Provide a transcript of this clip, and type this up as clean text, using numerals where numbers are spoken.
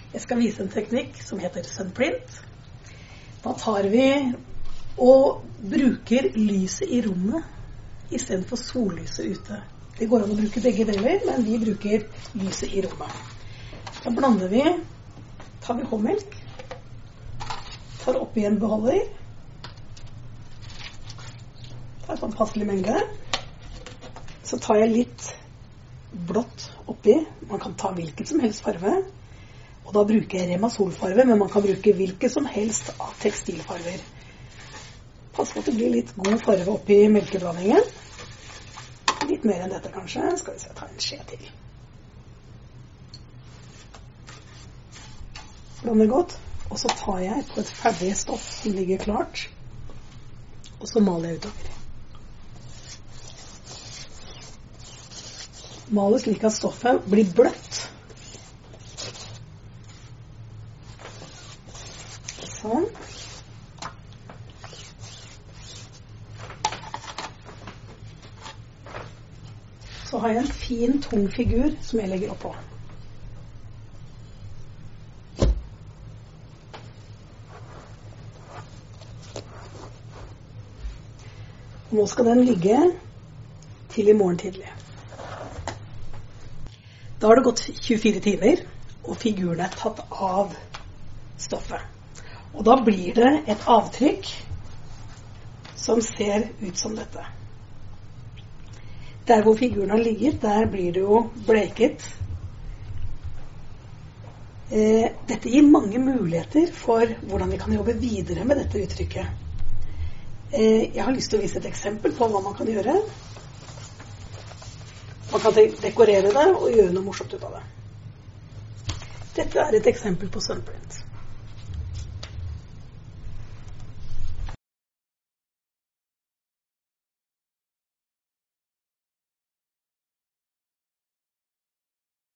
Jeg skal vise en teknikk som heter sunprint. Da tar vi og bruker lyset i rommet I stedet for sollyset ute. Det går an å bruke begge deler, men vi bruker lyset I rommet. Da tar vi håndmelk, tar oppi en beholder, tar sånn passelig mengde, så tar jeg litt blått oppi. Man kan ta hvilken som helst farve, og da bruker jeg Remasolfarve, men man kan bruke hvilken som helst av tekstilfarver. Pass på at det blir litt god farve oppi melkeblandingen. Litt mer enn dette kanskje. Skal vi se, ta en skje til. Blander godt, og så tar jeg på et ferdig stoff som ligger klart, og så maler jeg utover. Maler slik at stoffet blir bløtt. Sånn. Så har jeg en fin, tung figur som jeg legger oppå. Nå skal den ligge til I morgen tidlig. Da har det gått 24 timer, og figuren tatt av stoffet. Og da blir det et avtrykk som ser ut som dette. Der hvor figuren har ligget, der blir det jo bleket. Dette gir mange muligheter for hvordan vi kan jobbe videre med dette uttrykket. Jeg har lyst til å vise et eksempel på hva man kan gjøre. Man kan dekorere det og gjøre noe morsomt ut av det. Dette et eksempel på sunprint.